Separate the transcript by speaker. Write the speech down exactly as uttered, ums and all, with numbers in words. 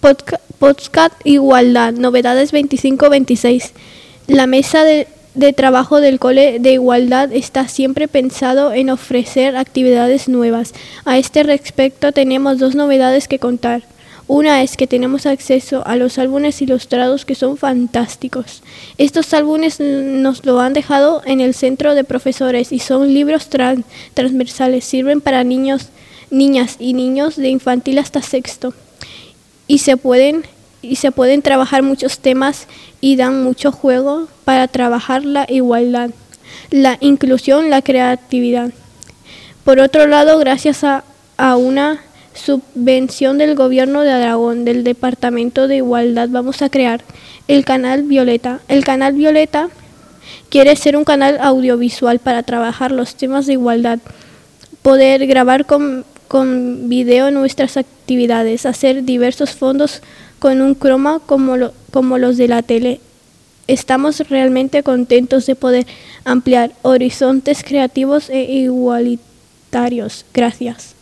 Speaker 1: Podca- Podcast Igualdad, novedades veinticinco veintiséis. La mesa de, de trabajo del Cole de Igualdad está siempre pensado en ofrecer actividades nuevas. A este respecto tenemos dos novedades que contar. Una es que tenemos acceso a los álbumes ilustrados que son fantásticos. Estos álbumes nos lo han dejado en el centro de profesores y son libros trans- transversales. Sirven para niños, niñas y niños de infantil hasta sexto. Y se pueden, y se pueden trabajar muchos temas y dan mucho juego para trabajar la igualdad, la inclusión, la creatividad. Por otro lado, gracias a, a una subvención del Gobierno de Aragón, del Departamento de Igualdad, vamos a crear el canal Violeta. El canal Violeta quiere ser un canal audiovisual para trabajar los temas de igualdad, poder grabar con, con video nuestras actividades, hacer diversos fondos con un croma como, lo, como los de la tele. Estamos realmente contentos de poder ampliar horizontes creativos e igualitarios. Gracias.